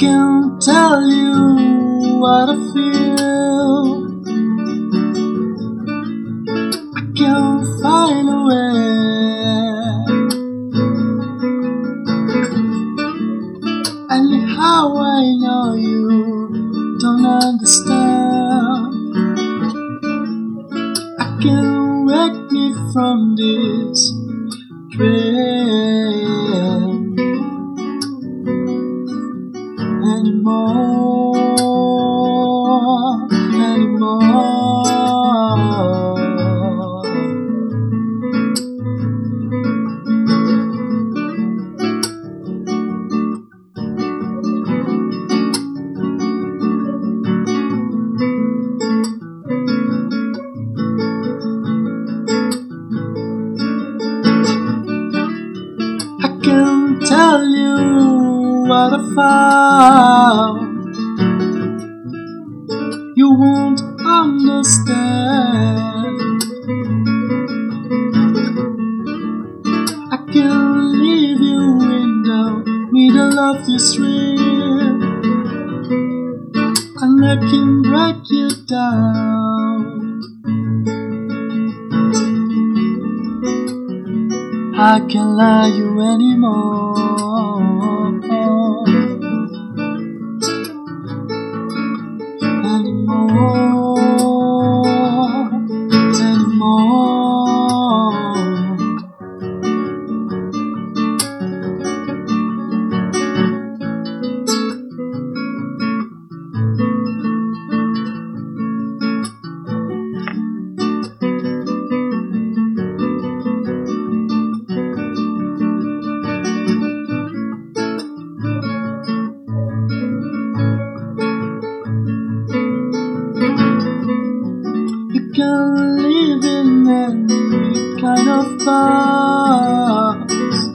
can't tell you what I feel. I can't find a way. Anyhow, I know you don't understand. I can't wake me from this dream anymore. I can't tell you what I found. You won't understand. I can't leave you in the middle of the street, and I can break you down. I can't lie you anymore. You can live in any kind of box.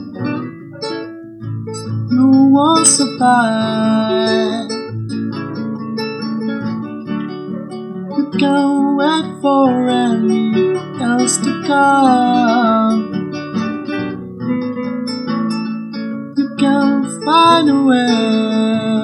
You won't survive. You can't wait for anything else to come. You can't find a way.